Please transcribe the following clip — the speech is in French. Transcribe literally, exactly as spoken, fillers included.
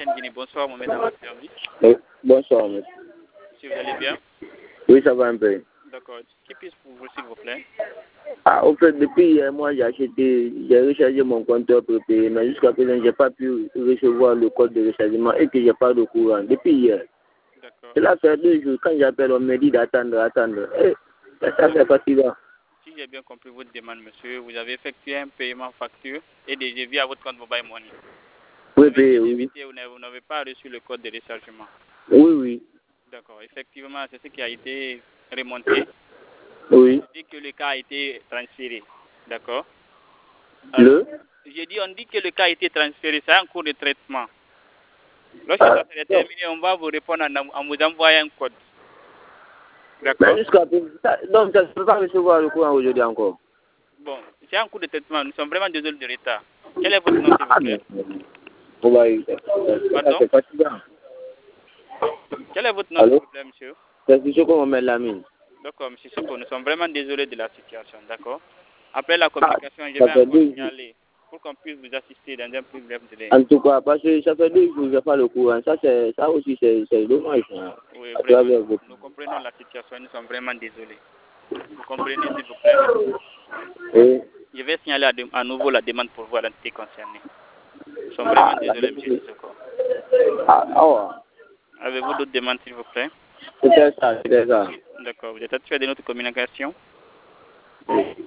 chaîne Guinée. Bonsoir, Mohamed à votre service. Oui, bonsoir, monsieur. Si vous allez bien? Oui, ça va un peu. D'accord. Qui puis-je pour vous, s'il vous plaît? Ah, au fait, depuis hier, moi, j'ai acheté, j'ai rechargé mon compteur prépayé, mais jusqu'à présent, j'ai pas pu recevoir le code de rechargement et que j'ai pas de courant. Depuis hier. D'accord. Cela fait deux jours. Quand j'appelle, on me dit d'attendre, attendre. Eh, ça fait fatigant. Si j'ai bien compris votre demande, monsieur, vous avez effectué un paiement facture et des via votre compte Mobile Money. Oui, payé, oui. Vous n'avez pas reçu le code de rechargement. Oui, oui. D'accord. Effectivement, c'est ce qui a été remonté. Oui. On dit que le cas a été transféré. D'accord. Le J'ai dit, on dit que le cas a été transféré. C'est en cours de traitement. Lorsque ah, ça sera terminé, on va vous répondre en, en vous envoyant un code. D'accord. Mais jusqu'à présent, donc, je ne peux pas recevoir le courant aujourd'hui encore. Bon, c'est en cours de traitement. Nous sommes vraiment désolés de l'état. Quel est votre nom, s'il vous plaît? On va y Pardon? C'est fatigant. Quel est votre nom, s'il vous plaît, monsieur? C'est ce qu'on met la mine. D'accord, monsieur Soko, nous sommes vraiment désolés de la situation, d'accord? Après la communication, Ah, je vais encore deux signaler pour qu'on puisse vous assister dans un plus bref délai. En tout cas, parce que ça fait deux jours que je n'ai pas le courant. Ça, c'est, ça aussi, c'est dommage. Hein. Oui, vraiment, nous comprenons la situation, nous sommes vraiment désolés. Vous comprenez, s'il vous plaît? Oui. Je vais signaler à, de, à nouveau la demande pour voir l'entité concernée. Nous sommes vraiment ah, désolés, monsieur Sissoko. Ah, oh. Avez-vous d'autres demandes, s'il vous plaît? C'était ça, c'était ça. D'accord, vous êtes satisfait de notre communication? Oui.